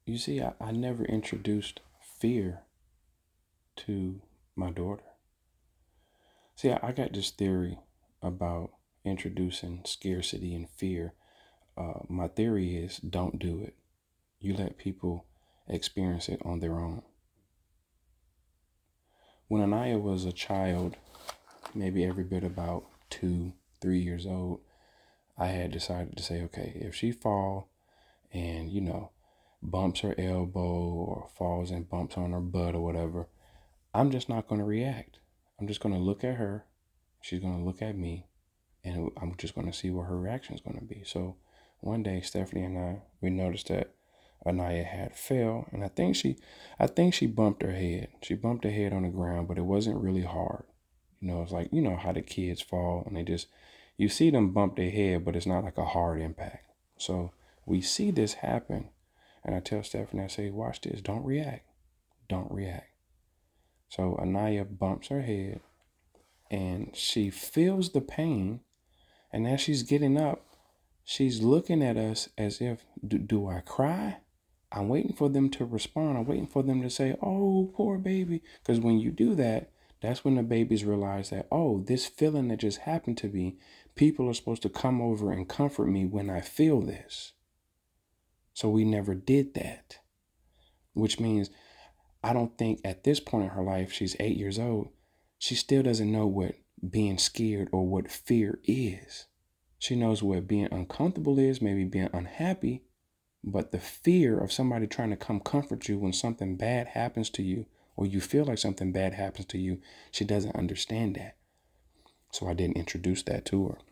You see, I never introduced fear to my daughter. See, I got this theory about introducing scarcity and fear. My theory is don't do it. You let people experience it on their own. When Anaya was a child, maybe every bit about 2, 3 years old, I had decided to say, okay, if she fall and, bumps her elbow or falls and bumps on her butt or whatever, I'm just not going to react. I'm just going to look at her. She's going to look at me, and I'm just going to see what her reaction is going to be. So one day, Stephanie and we noticed that Anaya had fell, and I think she bumped her head. She bumped her head on the ground, but it wasn't really hard. It's like, how the kids fall and you see them bump their head, but it's not like a hard impact. So we see this happen, and I tell Stephanie, I say, watch this, don't react. Don't react. So Anaya bumps her head, and she feels the pain, and as she's getting up, she's looking at us as if, do I cry? I'm waiting for them to respond. I'm waiting for them to say, oh, poor baby. Because when you do that, that's when the babies realize that, oh, this feeling that just happened to me, people are supposed to come over and comfort me when I feel this. So we never did that, which means I don't think at this point in her life, she's 8 years old, she still doesn't know what being scared or what fear is. She knows what being uncomfortable is, maybe being unhappy, but the fear of somebody trying to come comfort you when something bad happens to you, or you feel like something bad happens to you, she doesn't understand that. So I didn't introduce that to her.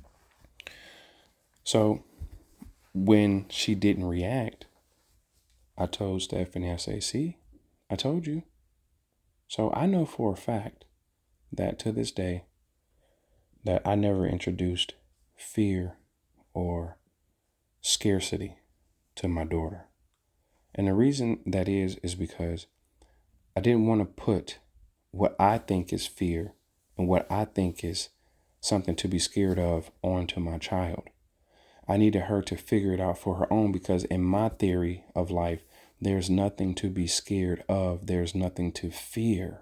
So when she didn't react, I told Stephanie, I say, see, I told you. So I know for a fact that to this day that I never introduced fear or scarcity to my daughter. And the reason that is because I didn't want to put what I think is fear and what I think is something to be scared of onto my child. I needed her to figure it out for her own, because in my theory of life, there's nothing to be scared of. There's nothing to fear.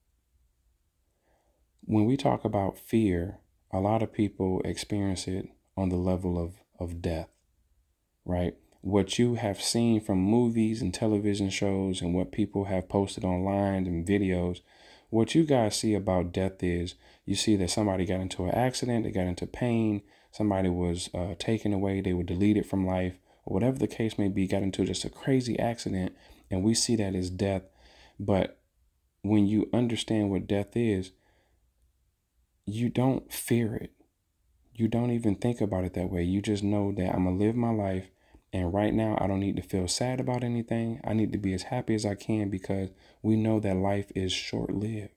When we talk about fear, a lot of people experience it on the level of death, right? What you have seen from movies and television shows and what people have posted online and videos, what you guys see about death is you see that somebody got into an accident, they got into pain, somebody was taken away, they were deleted from life, or whatever the case may be, got into just a crazy accident, and we see that as death. But when you understand what death is, you don't fear it. You don't even think about it that way. You just know that I'm going to live my life. And right now, I don't need to feel sad about anything. I need to be as happy as I can, because we know that life is short-lived.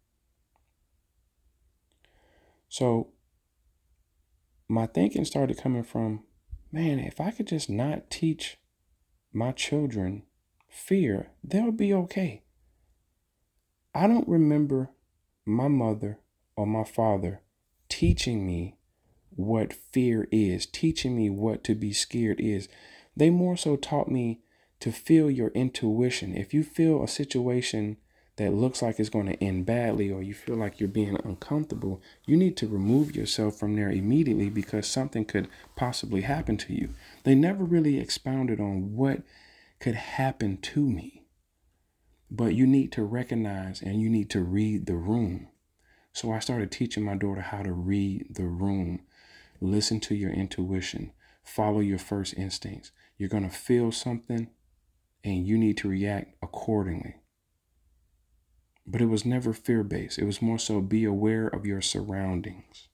So my thinking started coming from, man, if I could just not teach my children fear, they'll be okay. I don't remember my mother or my father teaching me what fear is, teaching me what to be scared is. They more so taught me to feel your intuition. If you feel a situation that looks like it's going to end badly, or you feel like you're being uncomfortable, you need to remove yourself from there immediately, because something could possibly happen to you. They never really expounded on what could happen to me, but you need to recognize and you need to read the room. So I started teaching my daughter how to read the room. Listen to your intuition. Follow your first instincts. You're going to feel something and you need to react accordingly. But it was never fear-based. It was more so be aware of your surroundings.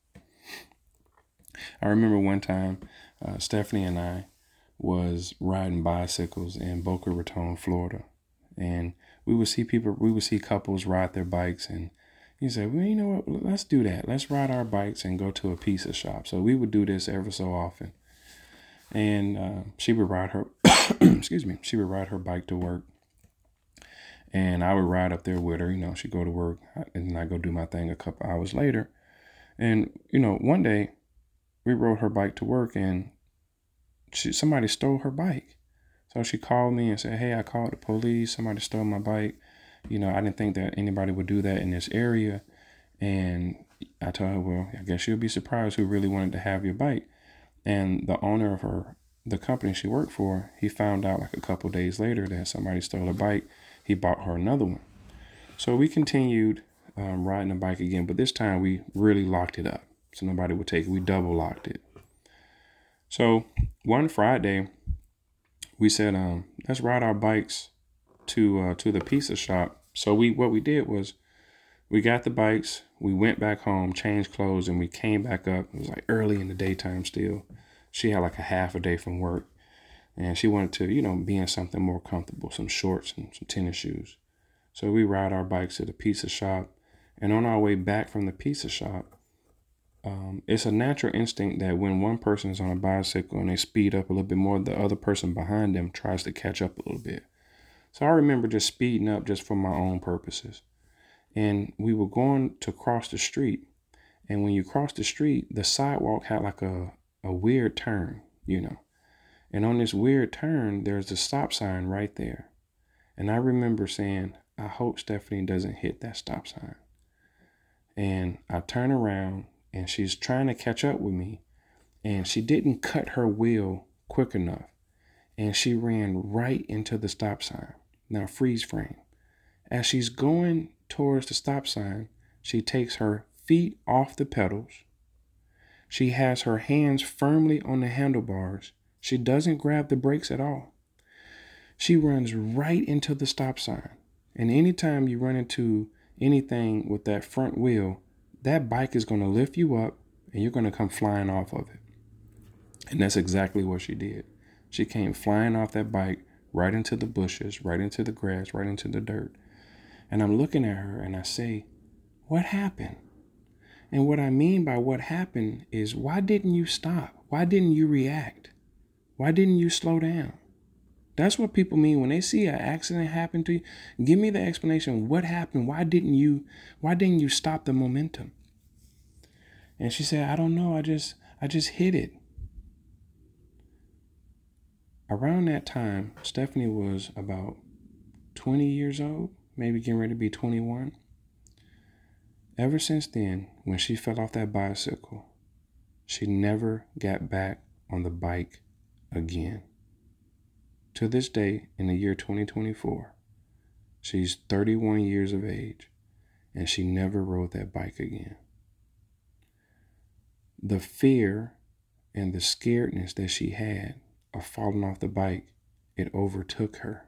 I remember one time Stephanie and I was riding bicycles in Boca Raton, Florida. And we would see couples ride their bikes, and you say, well, you know what, let's do that. Let's ride our bikes and go to a pizza shop. So we would do this ever so often. And she would ride her, she would ride her bike to work. And I would ride up there with her. She'd go to work, and then I go do my thing a couple hours later. And, one day we rode her bike to work, and somebody stole her bike. So she called me and said, hey, I called the police. Somebody stole my bike. I didn't think that anybody would do that in this area. And I told her, well, I guess you'll be surprised who really wanted to have your bike. And the owner of the company she worked for, he found out like a couple days later that somebody stole her bike. He bought her another one. So we continued riding the bike again, but this time we really locked it up so nobody would take it. We double locked it. So one Friday, we said, let's ride our bikes to the pizza shop. So what we did was we got the bikes, we went back home, changed clothes, and we came back up. It was like early in the daytime still. She had like a half a day from work, and she wanted to, be in something more comfortable, some shorts and some tennis shoes. So we ride our bikes to the pizza shop, and on our way back from the pizza shop, it's a natural instinct that when one person is on a bicycle and they speed up a little bit more, the other person behind them tries to catch up a little bit. So I remember just speeding up just for my own purposes. And we were going to cross the street. And when you cross the street, the sidewalk had like a weird turn, And on this weird turn, there's a stop sign right there. And I remember saying, I hope Stephanie doesn't hit that stop sign. And I turn around and she's trying to catch up with me. And she didn't cut her wheel quick enough. And she ran right into the stop sign. Now freeze frame. As she's going towards the stop sign, she takes her feet off the pedals. She has her hands firmly on the handlebars. She doesn't grab the brakes at all. She runs right into the stop sign. And anytime you run into anything with that front wheel, that bike is going to lift you up and you're going to come flying off of it. And that's exactly what she did. She came flying off that bike right into the bushes, right into the grass, right into the dirt. And I'm looking at her and I say, what happened? And what I mean by what happened is, why didn't you stop? Why didn't you react? Why didn't you slow down? That's what people mean when they see an accident happen to you. Give me the explanation. What happened? Why didn't you stop the momentum? And she said, I don't know. I just hit it. Around that time, Stephanie was about 20 years old, maybe getting ready to be 21. Ever since then, when she fell off that bicycle, she never got back on the bike again. To this day, in the year 2024, she's 31 years of age, and she never rode that bike again. The fear and the scaredness that she had of falling off the bike, it overtook her.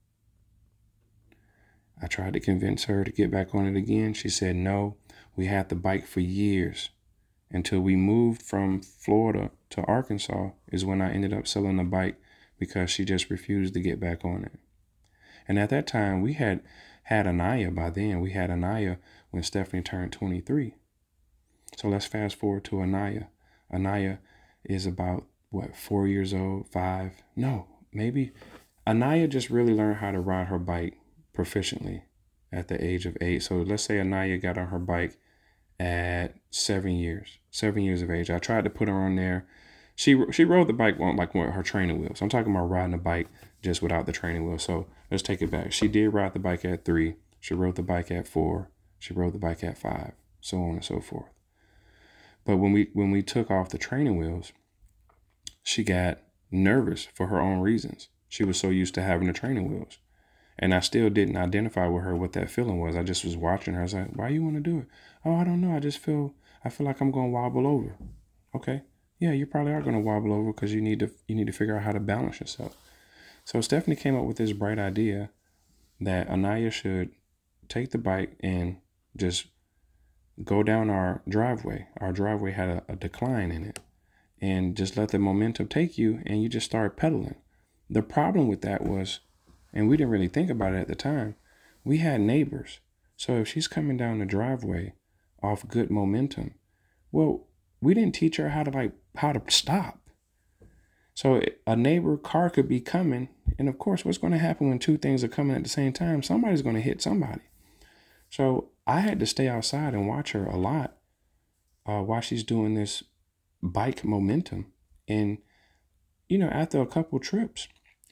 I tried to convince her to get back on it again. She said no. We had the bike for years. Until we moved from Florida to Arkansas is when I ended up selling the bike because she just refused to get back on it. And at that time, we had Anaya by then. We had Anaya when Stephanie turned 23. So let's fast forward to Anaya. Anaya is about, 4 years old, 5? No, maybe. Anaya just really learned how to ride her bike proficiently at the age of 8. So let's say Anaya got on her bike at 7 years of age. I tried to put her on there. She rode the bike on like her training wheels. I'm talking about riding the bike just without the training wheel. So let's take it back. She did ride the bike at 3. She rode the bike at 4. She rode the bike at 5, so on and so forth. But when we took off the training wheels, she got nervous for her own reasons. She was so used to having the training wheels. And I still didn't identify with her what that feeling was. I just was watching her. I was like, why you want to do it? Oh, I don't know. I feel like I'm going to wobble over. Okay. Yeah, you probably are going to wobble over because you need to figure out how to balance yourself. So Stephanie came up with this bright idea that Anaya should take the bike and just go down our driveway. Our driveway had a decline in it. And just let the momentum take you and you just start pedaling. The problem with that was, and we didn't really think about it at the time, we had neighbors. So if she's coming down the driveway off good momentum, well, we didn't teach her how to stop. So a neighbor car could be coming. And of course, what's going to happen when two things are coming at the same time? Somebody's going to hit somebody. So I had to stay outside and watch her a lot while she's doing this bike momentum. And, after a couple trips,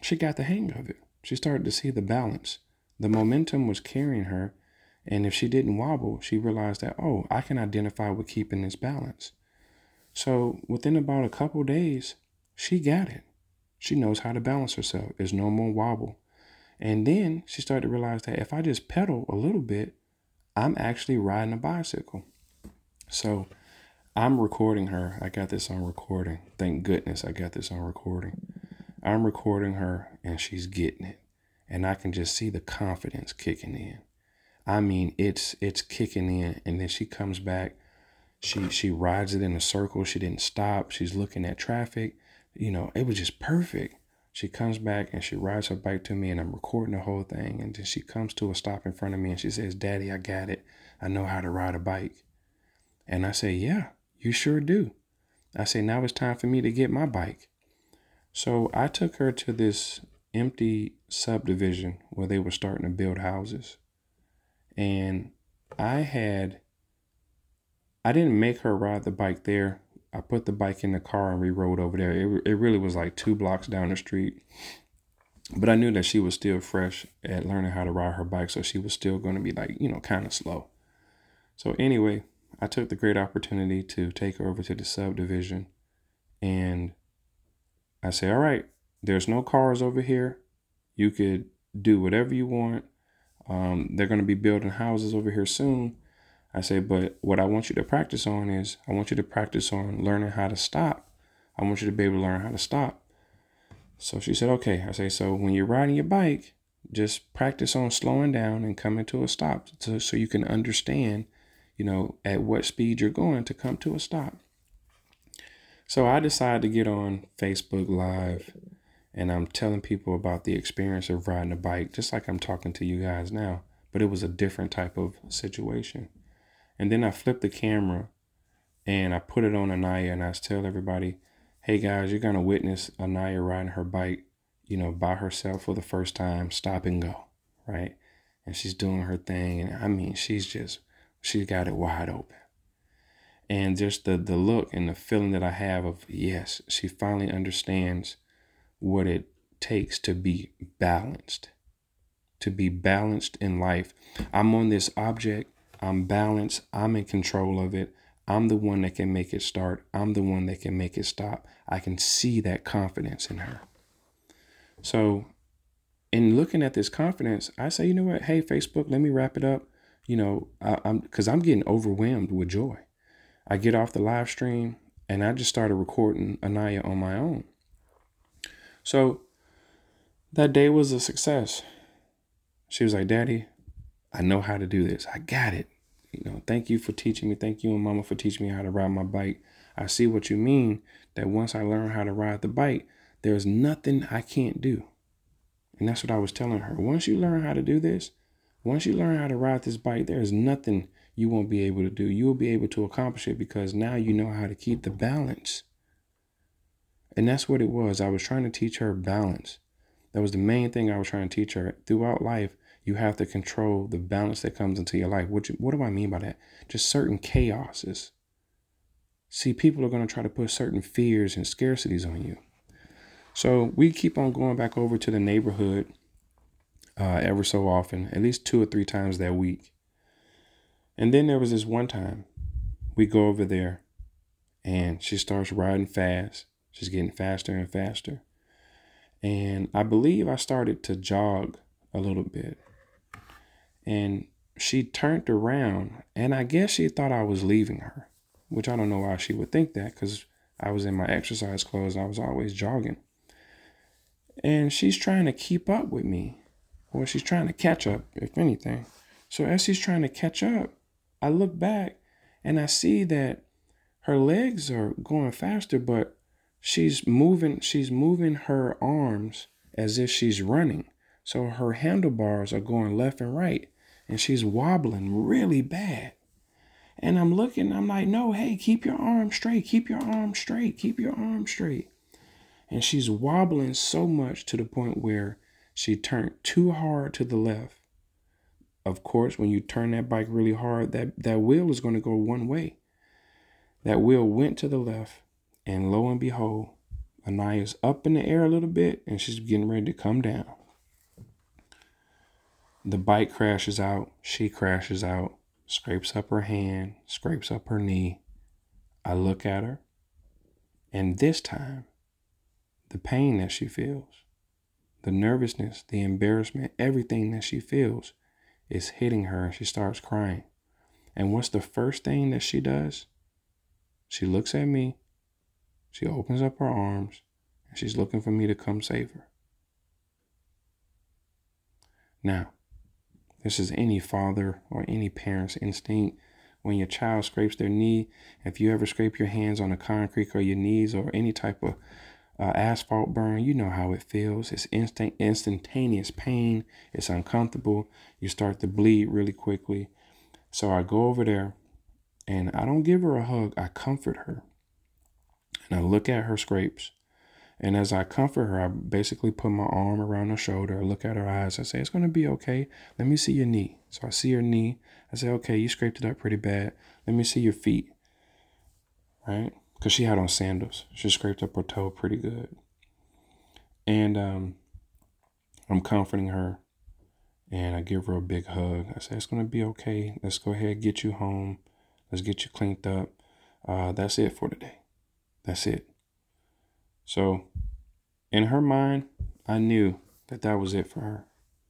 she got the hang of it. She started to see the balance. The momentum was carrying her. And if she didn't wobble, she realized that, oh, I can identify with keeping this balance. So within about a couple days, she got it. She knows how to balance herself. There's no more wobble. And then she started to realize that if I just pedal a little bit, I'm actually riding a bicycle. So I'm recording her. I got this on recording. Thank goodness I got this on recording. I'm recording her and she's getting it. And I can just see the confidence kicking in. I mean, it's kicking in. And then she comes back. She rides it in a circle. She didn't stop. She's looking at traffic. It was just perfect. She comes back and she rides her bike to me and I'm recording the whole thing. And then she comes to a stop in front of me and she says, Daddy, I got it. I know how to ride a bike. And I say, yeah, you sure do. I say, now it's time for me to get my bike. So I took her to this empty subdivision where they were starting to build houses. And I didn't make her ride the bike there. I put the bike in the car and we rode over there. It really was like 2 blocks down the street. But I knew that she was still fresh at learning how to ride her bike. So she was still going to be like, kind of slow. So anyway, I took the great opportunity to take her over to the subdivision. And I said, all right, there's no cars over here. You could do whatever you want. They're going to be building houses over here soon. I say, but what I want you to practice on is I want you to practice on learning how to stop. I want you to be able to learn how to stop. So she said, okay. I say, so when you're riding your bike, just practice on slowing down and coming to a stop so you can understand, at what speed you're going to come to a stop. So I decided to get on Facebook Live and I'm telling people about the experience of riding a bike, just like I'm talking to you guys now, but it was a different type of situation. And then I flipped the camera and I put it on Anaya and I tell everybody, hey guys, you're going to witness Anaya riding her bike, by herself for the first time, stop and go, right? And she's doing her thing. And I mean, she's got it wide open. And just the look and the feeling that I have of, yes, she finally understands what it takes to be balanced in life. I'm on this object. I'm balanced. I'm in control of it. I'm the one that can make it start. I'm the one that can make it stop. I can see that confidence in her. So in looking at this confidence, I say, you know what? Hey, Facebook, let me wrap it up. Because I'm getting overwhelmed with joy. I get off the live stream and I just started recording Anaya on my own. So that day was a success. She was like, Daddy, I know how to do this. I got it. Thank you for teaching me. Thank you and Mama for teaching me how to ride my bike. I see what you mean, that once I learn how to ride the bike, there's nothing I can't do. And that's what I was telling her. Once you learn how to do this, once you learn how to ride this bike, there's nothing you won't be able to do. You will be able to accomplish it because now you know how to keep the balance. And that's what it was. I was trying to teach her balance. That was the main thing I was trying to teach her. Throughout life, you have to control the balance that comes into your life. What do I mean by that? Just certain chaoses. See, people are going to try to put certain fears and scarcities on you. So we keep on going back over to the neighborhood ever so often, at least 2 or 3 times that week. And then there was this one time we go over there and she starts riding fast. She's getting faster and faster. And I believe I started to jog a little bit. And she turned around and I guess she thought I was leaving her, which I don't know why she would think that because I was in my exercise clothes and I was always jogging. And she's trying to keep up with me, or she's trying to catch up, if anything. So as she's trying to catch up, I look back and I see that her legs are going faster, but she's moving her arms as if she's running. So her handlebars are going left and right and she's wobbling really bad. And I'm looking, I'm like, no, hey, keep your arms straight, keep your arms straight, keep your arms straight. And she's wobbling so much to the point where she turned too hard to the left. Of course, when you turn that bike really hard, that wheel is going to go one way. That wheel went to the left, and lo and behold, Anaya's up in the air a little bit and she's getting ready to come down. The bike crashes out. She crashes out, scrapes up her hand, scrapes up her knee. I look at her, and this time, the pain that she feels, the nervousness, the embarrassment, everything that she feels is hitting her, and she starts crying. And what's the first thing that she does? She looks at me, she opens up her arms, and she's looking for me to come save her. Now, this is any father or any parent's instinct. When your child scrapes their knee, if you ever scrape your hands on the concrete or your knees or any type of asphalt burn, you know how it feels. It's instantaneous pain. It's uncomfortable. You start to bleed really quickly. So I go over there and I don't give her a hug. I comfort her. And I look at her scrapes. And as I comfort her, I basically put my arm around her shoulder. I look at her eyes. I say, it's going to be okay. Let me see your knee. So I see her knee. I say, okay, you scraped it up pretty bad. Let me see your feet. Right? Because she had on sandals. She scraped up her toe pretty good. And I'm comforting her. And I give her a big hug. I say, it's going to be okay. Let's go ahead and get you home. Let's get you cleaned up. That's it for today. That's it. So in her mind, I knew that that was it for her.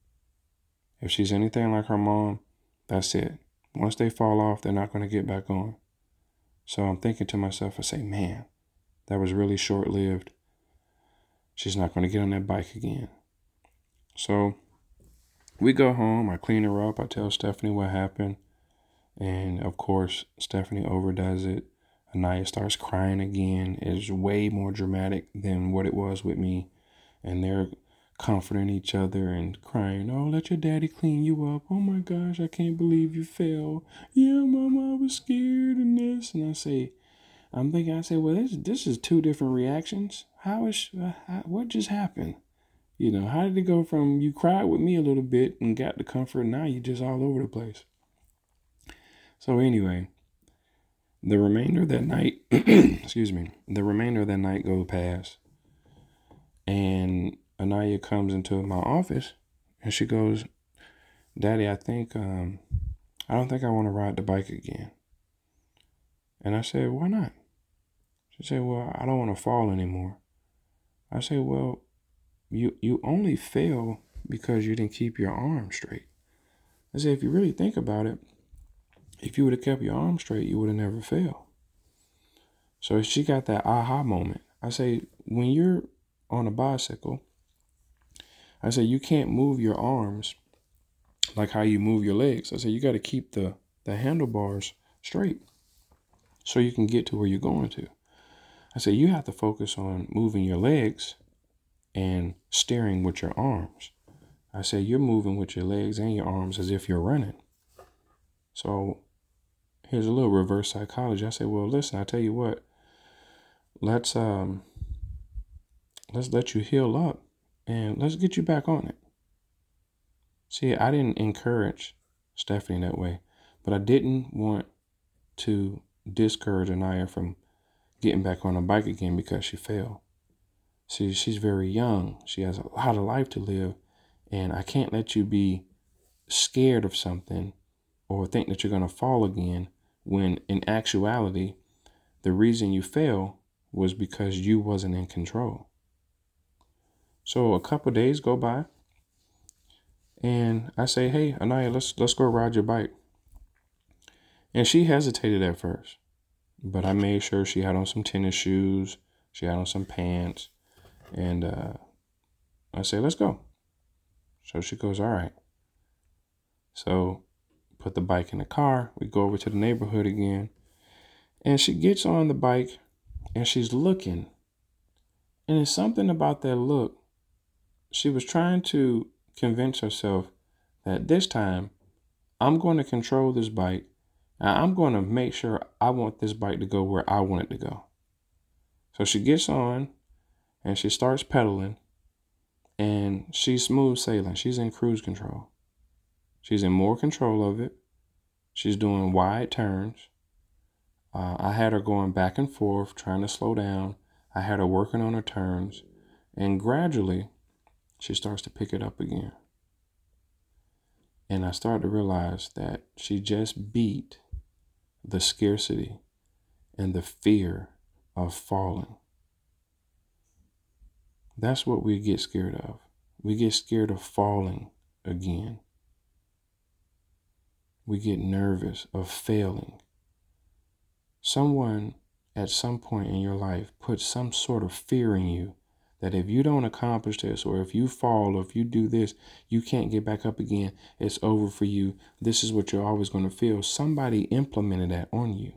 If she's anything like her mom, that's it. Once they fall off, they're not going to get back on. So I'm thinking to myself, I say, man, that was really short-lived. She's not going to get on that bike again. So we go home. I clean her up. I tell Stephanie what happened. And of course, Stephanie overdoes it. Anaya starts crying again. It's way more dramatic than what it was with me. And they're comforting each other and crying, oh, let your daddy clean you up. Oh my gosh, I can't believe you fell. Yeah, mama, I was scared and this. And I say, well, this is two different reactions. What just happened? You know, how did it go from you cried with me a little bit and got the comfort, and now you just all over the place? So anyway, the remainder of that night, the remainder of that night goes past. And Anaya comes into my office and she goes, Daddy, I don't think I want to ride the bike again. And I said, why not? She said, well, I don't want to fall anymore. I said, well, you only fell because you didn't keep your arm straight. I said, if you really think about it, if you would have kept your arm straight, you would have never fell. So she got that aha moment. I say, when you're on a bicycle, I say, you can't move your arms like how you move your legs. I say, you got to keep the handlebars straight so you can get to where you're going to. I say, you have to focus on moving your legs and steering with your arms. I say, you're moving with your legs and your arms as if you're running. So here's a little reverse psychology. I say, well, listen, I tell you what, let's let you heal up and let's get you back on it. See, I didn't encourage Stephanie that way, but I didn't want to discourage Anaya from getting back on a bike again because she fell. See, she's very young. She has a lot of life to live, and I can't let you be scared of something or think that you're going to fall again when in actuality, the reason you fell was because you wasn't in control. So a couple of days go by and I say, hey, Anaya, let's go ride your bike. And she hesitated at first, but I made sure she had on some tennis shoes. She had on some pants. And I say, let's go. So she goes, all right. So put the bike in the car. We go over to the neighborhood again. And she gets on the bike and she's looking. And it's something about that look. She was trying to convince herself that this time I'm going to control this bike. And I'm going to make sure I want this bike to go where I want it to go. So she gets on and she starts pedaling. And she's smooth sailing. She's in cruise control. She's in more control of it. She's doing wide turns. I had her going back and forth, trying to slow down. I had her working on her turns, and gradually she starts to pick it up again. And I started to realize that she just beat the scarcity and the fear of falling. That's what we get scared of. We get scared of falling again. We get nervous of failing. Someone at some point in your life put some sort of fear in you that if you don't accomplish this, or if you fall, or if you do this, you can't get back up again. It's over for you. This is what you're always going to feel. Somebody implemented that on you.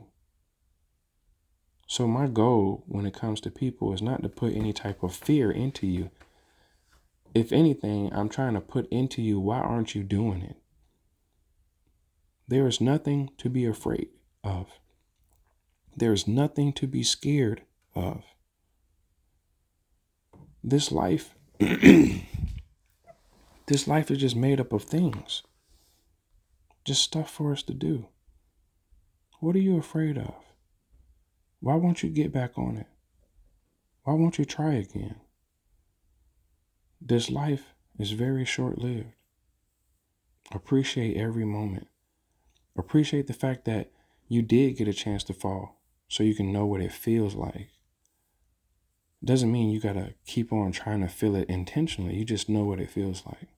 So my goal when it comes to people is not to put any type of fear into you. If anything, I'm trying to put into you, why aren't you doing it? There is nothing to be afraid of. There is nothing to be scared of. This life, this life is just made up of things. Just stuff for us to do. What are you afraid of? Why won't you get back on it? Why won't you try again? This life is very short-lived. Appreciate every moment. Appreciate the fact that you did get a chance to fall so you can know what it feels like. Doesn't mean you got to keep on trying to feel it intentionally. You just know what it feels like.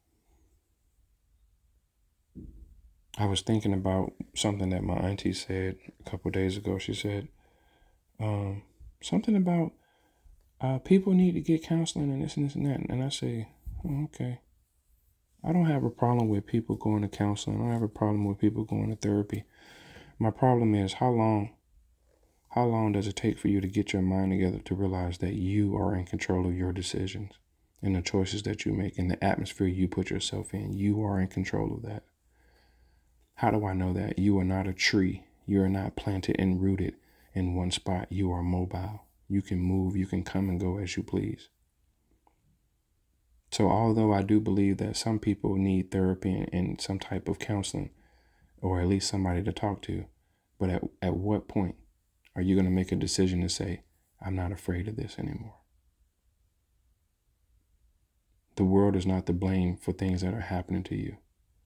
I was thinking about something that my auntie said a couple of days ago. She said something about people need to get counseling and this and this and that. And I say, oh, okay. I don't have a problem with people going to counseling. I don't have a problem with people going to therapy. My problem is how long does it take for you to get your mind together to realize that you are in control of your decisions and the choices that you make and the atmosphere you put yourself in? You are in control of that. How do I know that? You are not a tree. You are not planted and rooted in one spot. You are mobile. You can move. You can come and go as you please. So although I do believe that some people need therapy and some type of counseling, or at least somebody to talk to, but at what point are you going to make a decision to say, I'm not afraid of this anymore? The world is not to blame for things that are happening to you.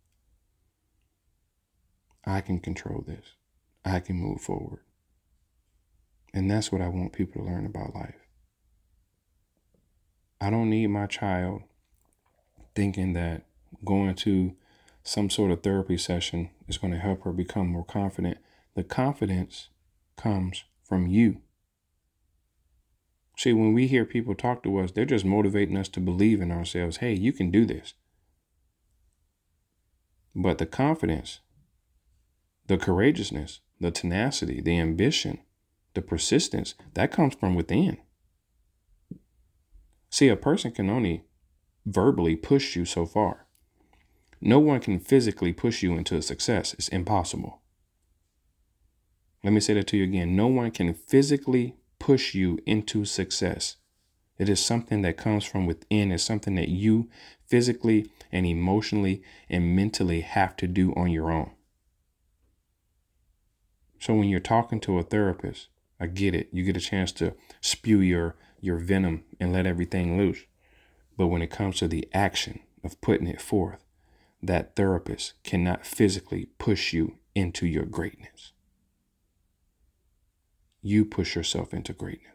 I can control this. I can move forward. And that's what I want people to learn about life. I don't need my child thinking that going to some sort of therapy session is going to help her become more confident. The confidence comes from you. See, when we hear people talk to us, they're just motivating us to believe in ourselves. Hey, you can do this. But the confidence, the courageousness, the tenacity, the ambition, the persistence, that comes from within. See, a person can only verbally push you so far. No one can physically push you into success. It's impossible. Let me say that to you again. No one can physically push you into success. It is something that comes from within. It's something that you physically and emotionally and mentally have to do on your own. So when you're talking to a therapist, I get it. You get a chance to spew your venom and let everything loose. But when it comes to the action of putting it forth, that therapist cannot physically push you into your greatness. You push yourself into greatness.